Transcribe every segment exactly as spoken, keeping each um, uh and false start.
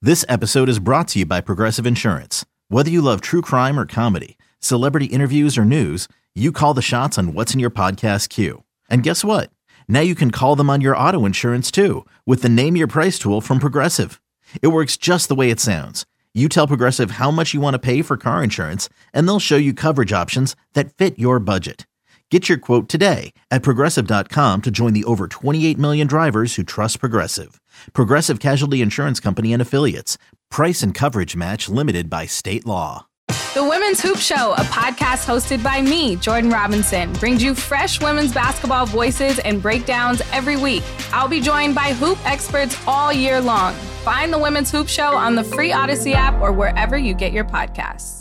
This episode is brought to you by Progressive Insurance. Whether you love true crime or comedy, celebrity interviews or news, you call the shots on what's in your podcast queue. And guess what? Now you can call them on your auto insurance too with the Name Your Price tool from Progressive. It works just the way it sounds. You tell Progressive how much you want to pay for car insurance, and they'll show you coverage options that fit your budget. Get your quote today at Progressive dot com to join the over twenty-eight million drivers who trust Progressive. Progressive Casualty Insurance Company and Affiliates. Price and coverage match limited by state law. The Women's Hoop Show, a podcast hosted by me, Jordan Robinson, brings you fresh women's basketball voices and breakdowns every week. I'll be joined by hoop experts all year long. Find the Women's Hoop Show on the free Odyssey app or wherever you get your podcasts.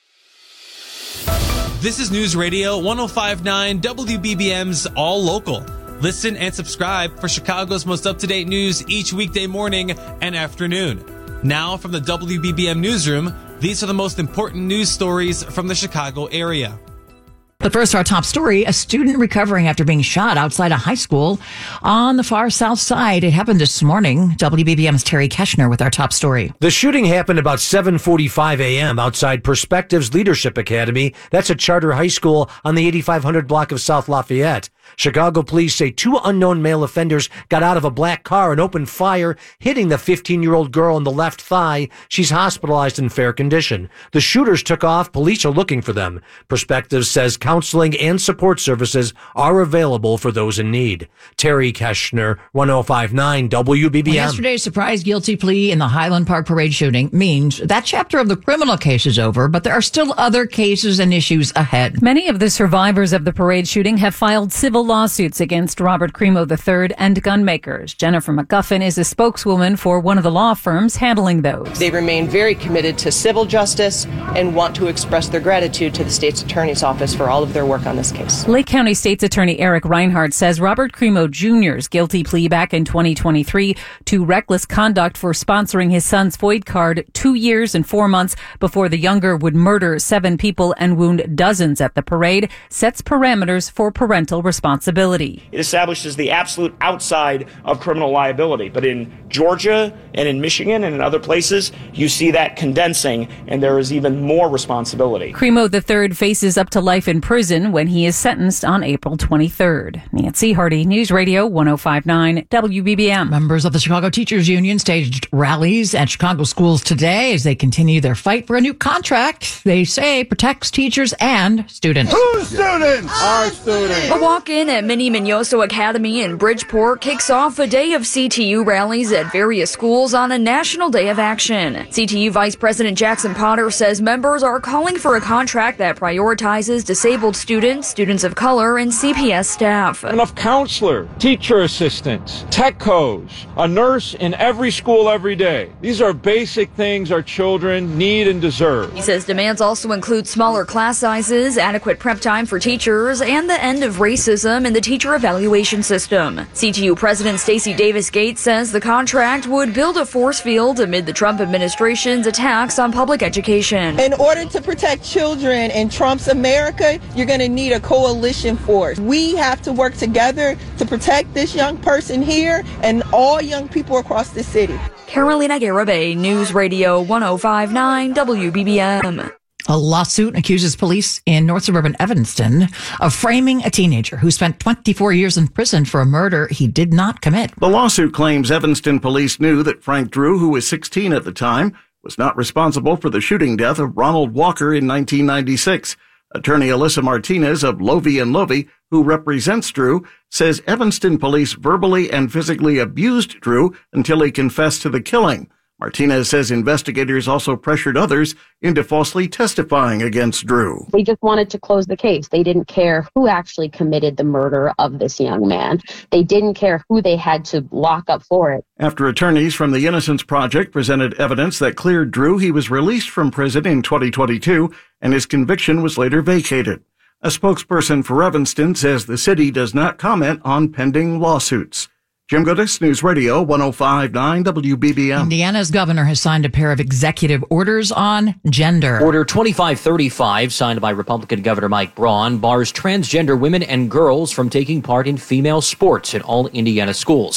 This is News Radio one oh five point nine W B B M's All Local. Listen and subscribe for Chicago's most up-to-date news each weekday morning and afternoon. Now from the W B B M newsroom, these are the most important news stories from the Chicago area. But first, our top story, a student recovering after being shot outside a high school on the far south side. It happened this morning. W B B M's Terry Keschner with our top story. The shooting happened about seven forty-five a.m. outside Perspectives Leadership Academy. That's a charter high school on the eighty-five hundred block of South Lafayette. Chicago police say two unknown male offenders got out of a black car and opened fire, hitting the fifteen-year-old girl in the left thigh. She's hospitalized in fair condition. The shooters took off. Police are looking for them. Perspectives says counseling and support services are available for those in need. Terry Keschner, one oh five point nine W B B M. Well, yesterday's surprise guilty plea in the Highland Park Parade shooting means that chapter of the criminal case is over, but there are still other cases and issues ahead. Many of the survivors of the parade shooting have filed civil lawsuits against Robert Crimo the third and gun makers. Jennifer McGuffin is a spokeswoman for one of the law firms handling those. They remain very committed to civil justice and want to express their gratitude to the state's attorney's office for all of their work on this case. Lake County State's Attorney Eric Reinhardt says Robert Crimo Junior's guilty plea back in twenty twenty-three to reckless conduct for sponsoring his son's FOID card two years and four months before the younger would murder seven people and wound dozens at the parade sets parameters for parental responsibility. It establishes the absolute outside of criminal liability. But in Georgia and in Michigan and in other places, you see that condensing and there is even more responsibility. Crimo the third faces up to life in prison when he is sentenced on April twenty-third. Nancy Hardy, News Radio one oh five point nine W B B M. Members of the Chicago Teachers Union staged rallies at Chicago schools today as they continue their fight for a new contract they say protects teachers and students. Who's students? Our students. A walk-in at Minnie Mignoso Academy in Bridgeport kicks off a day of C T U rallies at various schools on a national day of action. C T U Vice President Jackson Potter says members are calling for a contract that prioritizes disabled students, students of color, and C P S staff. Enough counselor, teacher assistants, tech coach, a nurse in every school every day. These are basic things our children need and deserve. He says demands also include smaller class sizes, adequate prep time for teachers, and the end of racism in the teacher evaluation system. C T U President Stacey Davis Gates says the contract would build a force field amid the Trump administration's attacks on public education. In order to protect children in Trump's America, you're going to need a coalition force. We have to work together to protect this young person here and all young people across the city. Carolina Garibay, News Radio one oh five point nine W B B M. A lawsuit accuses police in north suburban Evanston of framing a teenager who spent twenty-four years in prison for a murder he did not commit. The lawsuit claims Evanston police knew that Frank Drew, who was sixteen at the time, was not responsible for the shooting death of Ronald Walker in nineteen ninety-six. Attorney Alyssa Martinez of Lovey and Lovey, who represents Drew, says Evanston police verbally and physically abused Drew until he confessed to the killing. Martinez says investigators also pressured others into falsely testifying against Drew. They just wanted to close the case. They didn't care who actually committed the murder of this young man. They didn't care who they had to lock up for it. After attorneys from the Innocence Project presented evidence that cleared Drew, he was released from prison in twenty twenty-two, and his conviction was later vacated. A spokesperson for Evanston says the city does not comment on pending lawsuits. Jim Goodis, News Radio one oh five point nine W B B M. Indiana's governor has signed a pair of executive orders on gender. Order twenty-five thirty-five, signed by Republican Governor Mike Braun, bars transgender women and girls from taking part in female sports in all Indiana schools.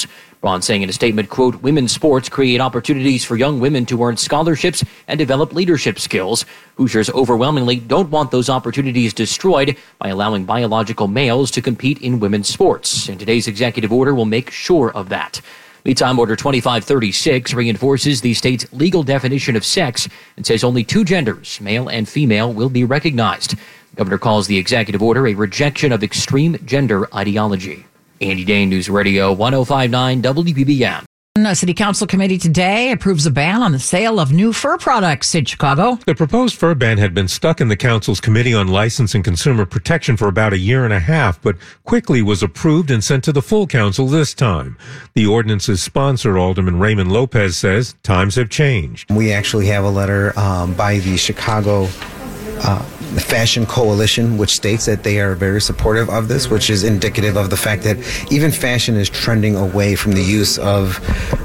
Braun saying in a statement, quote, women's sports create opportunities for young women to earn scholarships and develop leadership skills. Hoosiers overwhelmingly don't want those opportunities destroyed by allowing biological males to compete in women's sports. And today's executive order will make sure of that. Meantime, Order twenty-five thirty-six reinforces the state's legal definition of sex and says only two genders, male and female, will be recognized. The governor calls the executive order a rejection of extreme gender ideology. Andy Dane, News Radio one oh five point nine W B B M. A city council committee today approves a ban on the sale of new fur products in Chicago. The proposed fur ban had been stuck in the council's Committee on License and Consumer Protection for about a year and a half, but quickly was approved and sent to the full council this time. The ordinance's sponsor, Alderman Raymond Lopez, says times have changed. We actually have a letter um, by the Chicago uh, Fashion Coalition, which states that they are very supportive of this, which is indicative of the fact that even fashion is trending away from the use of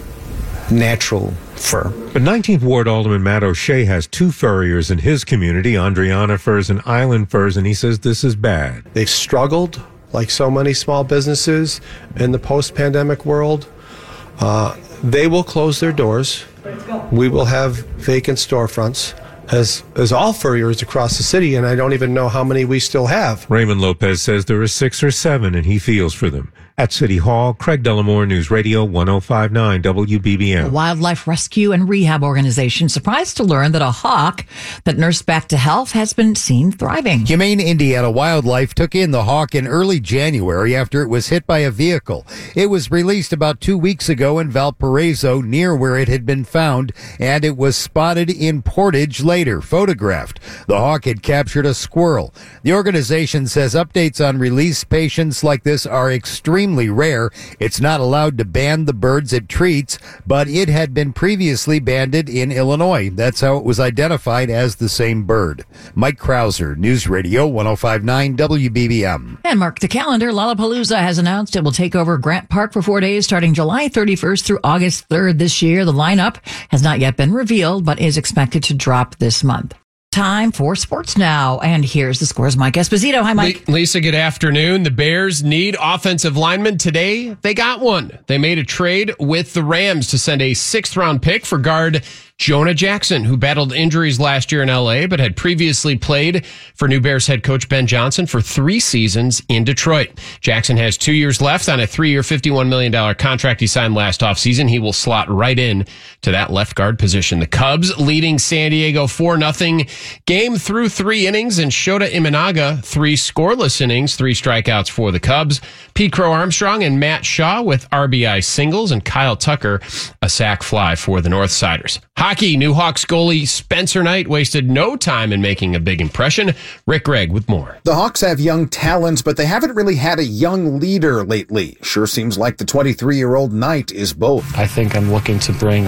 natural fur. But nineteenth Ward Alderman Matt O'Shea has two furriers in his community, Andriana Furs and Island Furs, and he says this is bad. They've struggled, like so many small businesses in the post-pandemic world. Uh, they will close their doors. We will have vacant storefronts, as as all furriers across the city, and I don't even know how many we still have. Raymond Lopez says there are six or seven, and he feels for them. At City Hall, Craig Dellamore, News Radio one oh five point nine W B B M. A wildlife rescue and rehab organization surprised to learn that a hawk that nursed back to health has been seen thriving. Humane Indiana Wildlife took in the hawk in early January after it was hit by a vehicle. It was released about two weeks ago in Valparaiso, near where it had been found, and it was spotted in Portage later, photographed. The hawk had captured a squirrel. The organization says updates on released patients like this are extremely rare. It's not allowed to ban the birds it treats, but it had been previously banded in Illinois. That's how it was identified as the same bird. Mike Krauser, News Radio one oh five point nine W B B M. And mark the calendar. Lollapalooza has announced it will take over Grant Park for four days starting July thirty-first through August third this year. The lineup has not yet been revealed, but is expected to drop this month. Time for sports now, and here's the scores. Mike Esposito. Hi, Mike. Lisa, good afternoon. The Bears need offensive linemen. Today, they got one. They made a trade with the Rams to send a sixth-round pick for guard Jonah Jackson, who battled injuries last year in L A, but had previously played for new Bears head coach Ben Johnson for three seasons in Detroit. Jackson has two years left on a three-year, fifty-one million dollars contract he signed last offseason. He will slot right in to that left guard position. The Cubs leading San Diego four nothing game through three innings, and Shota Imanaga, three scoreless innings, three strikeouts for the Cubs. Pete Crow Armstrong and Matt Shaw with R B I singles, and Kyle Tucker a sac fly for the Northsiders. Hockey, New Hawks goalie Spencer Knight wasted no time in making a big impression. Rick Gregg with more. The Hawks have young talents, but they haven't really had a young leader lately. Sure seems like the twenty-three-year-old Knight is both. I think I'm looking to bring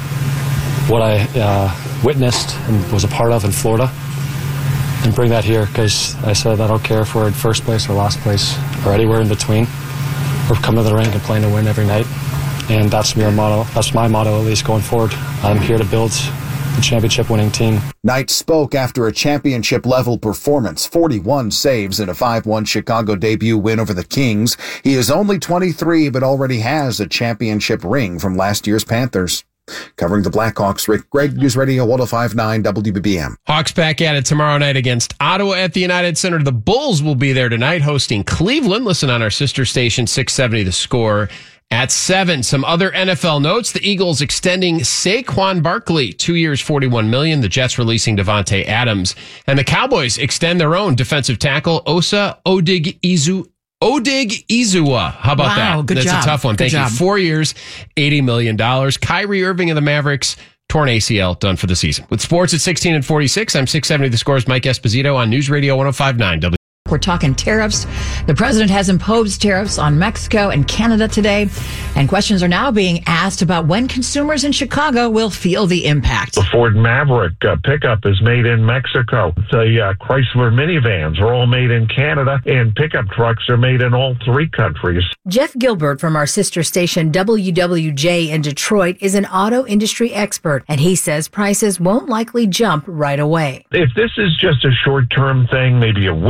what I uh, witnessed and was a part of in Florida and bring that here, because I said I don't care if we're in first place or last place or anywhere in between. We're coming to the rink and playing to win every night. And that's my motto. That's my motto, at least going forward. I'm here to build a championship-winning team. Knight spoke after a championship-level performance, forty-one saves in a five one Chicago debut win over the Kings. He is only twenty-three, but already has a championship ring from last year's Panthers. Covering the Blackhawks, Rick Gregg, News Radio one oh five point nine W B B M. Hawks back at it tomorrow night against Ottawa at the United Center. The Bulls will be there tonight hosting Cleveland. Listen on our sister station, six seventy The Score. At seven, some other N F L notes. The Eagles extending Saquon Barkley, two years, forty-one million dollars. The Jets releasing Devontae Adams. And the Cowboys extend their own defensive tackle, Osa Odighizu. Odighizuwa. How about wow, that? Good That's job. a tough one. Good Thank job. you. Four years, eighty million dollars. Kyrie Irving of the Mavericks, torn A C L, done for the season. With sports at sixteen and forty-six, I'm six seventy The Score's Mike Esposito on News Radio one oh five point nine W. We're talking tariffs. The president has imposed tariffs on Mexico and Canada today, and questions are now being asked about when consumers in Chicago will feel the impact. The Ford Maverick uh, pickup is made in Mexico. The uh, Chrysler minivans are all made in Canada, and pickup trucks are made in all three countries. Jeff Gilbert from our sister station W W J in Detroit is an auto industry expert, and he says prices won't likely jump right away. If this is just a short-term thing, maybe a week or two,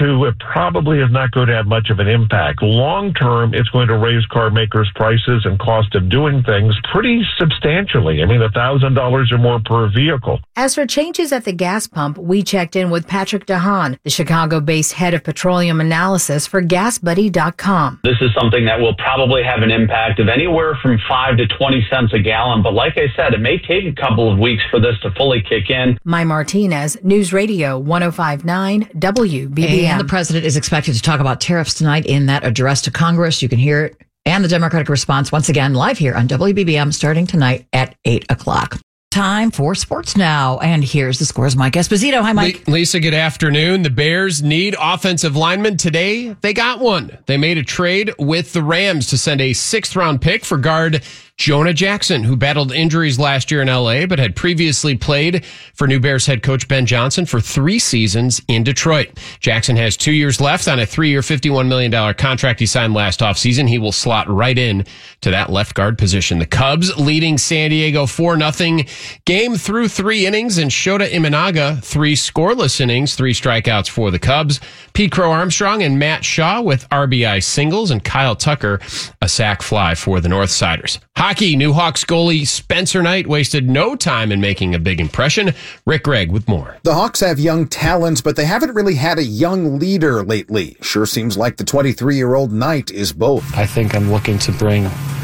two, it probably is not going to have much of an impact. Long term, it's going to raise car makers' prices and cost of doing things pretty substantially. I mean, one thousand dollars or more per vehicle. As for changes at the gas pump, we checked in with Patrick DeHaan, the Chicago-based head of petroleum analysis for gas buddy dot com. This is something that will probably have an impact of anywhere from five to twenty cents a gallon. But like I said, it may take a couple of weeks for this to fully kick in. Mai Martinez, News Radio one oh five point nine W B B M. And the president is expected to talk about tariffs tonight in that address to Congress. You can hear it and the Democratic response once again live here on W B B M starting tonight at eight o'clock. Time for sports now. And here's the scores. Mike Esposito. Hi, Mike. Lisa, good afternoon. The Bears need offensive linemen today. They got one. They made a trade with the Rams to send a sixth round pick for guard Jonah Jackson, who battled injuries last year in L A, but had previously played for new Bears head coach Ben Johnson for three seasons in Detroit. Jackson has two years left on a three-year, fifty-one million dollars contract he signed last offseason. He will slot right in to that left guard position. The Cubs leading San Diego four nothing game through three innings, and Shota Imanaga, three scoreless innings, three strikeouts for the Cubs. Pete Crow Armstrong and Matt Shaw with R B I singles, and Kyle Tucker a sac fly for the Northsiders. Hockey, New Hawks goalie Spencer Knight wasted no time in making a big impression. Rick Gregg with more. The Hawks have young talents, but they haven't really had a young leader lately. Sure seems like the twenty-three-year-old Knight is both. I think I'm looking to bring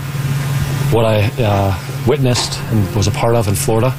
what I uh, witnessed and was a part of in Florida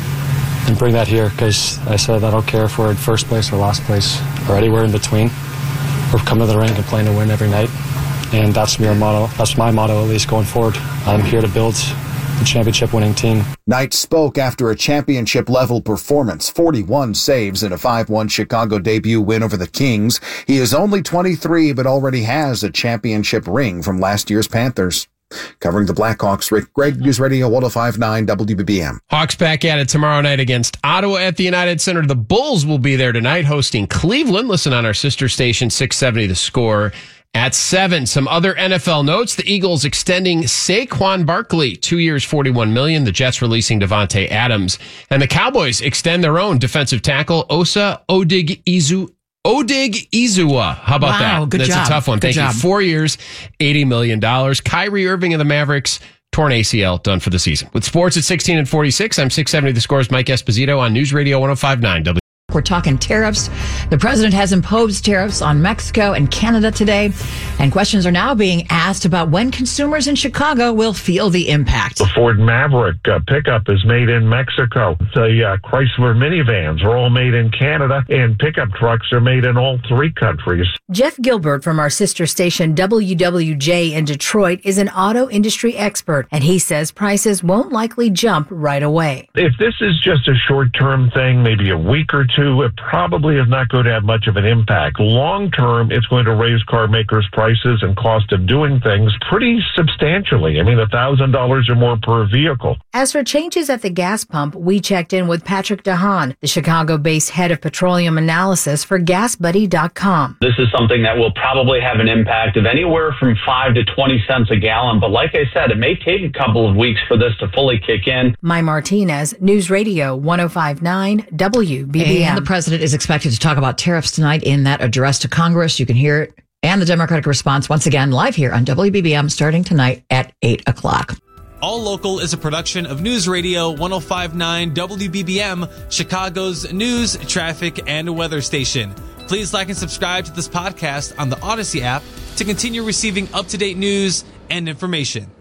and bring that here, because I said I don't care if we're in first place or last place or anywhere in between. We're coming to the rink and playing to win every night. And that's my motto. That's my motto, at least going forward. I'm here to build a championship-winning team. Knight spoke after a championship-level performance, forty-one saves in a five one Chicago debut win over the Kings. He is only twenty-three, but already has a championship ring from last year's Panthers. Covering the Blackhawks, Rick Gregg, News Radio one oh five point nine W B B M. Hawks back at it tomorrow night against Ottawa at the United Center. The Bulls will be there tonight hosting Cleveland. Listen on our sister station, six seventy The Score. At seven, some other N F L notes. The Eagles extending Saquon Barkley, two years, forty-one million dollars. The Jets releasing Devontae Adams. And the Cowboys extend their own defensive tackle, Osa Odighizu. Odighizuwa. How about wow, that? Good That's job. a tough one. Good Thank job. you. Four years, eighty million dollars. Kyrie Irving of the Mavericks, torn A C L, done for the season. With sports at sixteen and forty-six, I'm six seventy The Score's Mike Esposito on News Radio one oh five point nine W. We're talking tariffs. The president has imposed tariffs on Mexico and Canada today, and questions are now being asked about when consumers in Chicago will feel the impact. The Ford Maverick uh, pickup is made in Mexico. The uh, Chrysler minivans are all made in Canada, and pickup trucks are made in all three countries. Jeff Gilbert from our sister station W W J in Detroit is an auto industry expert, and he says prices won't likely jump right away. If this is just a short-term thing, maybe a week or two, it probably is not going to have much of an impact. Long term, it's going to raise car makers' prices and cost of doing things pretty substantially. I mean, one thousand dollars or more per vehicle. As for changes at the gas pump, we checked in with Patrick DeHaan, the Chicago-based head of petroleum analysis for gas buddy dot com. This is something that will probably have an impact of anywhere from five to twenty cents a gallon. But like I said, it may take a couple of weeks for this to fully kick in. Mai Martinez, News Radio one oh five point nine W B B M. And the president is expected to talk about tariffs tonight in that address to Congress. You can hear it and the Democratic response once again live here on W B B M starting tonight at eight o'clock. All Local is a production of News Radio one oh five point nine W B B M, Chicago's news, traffic, and weather station. Please like and subscribe to this podcast on the Odyssey app to continue receiving up-to-date news and information.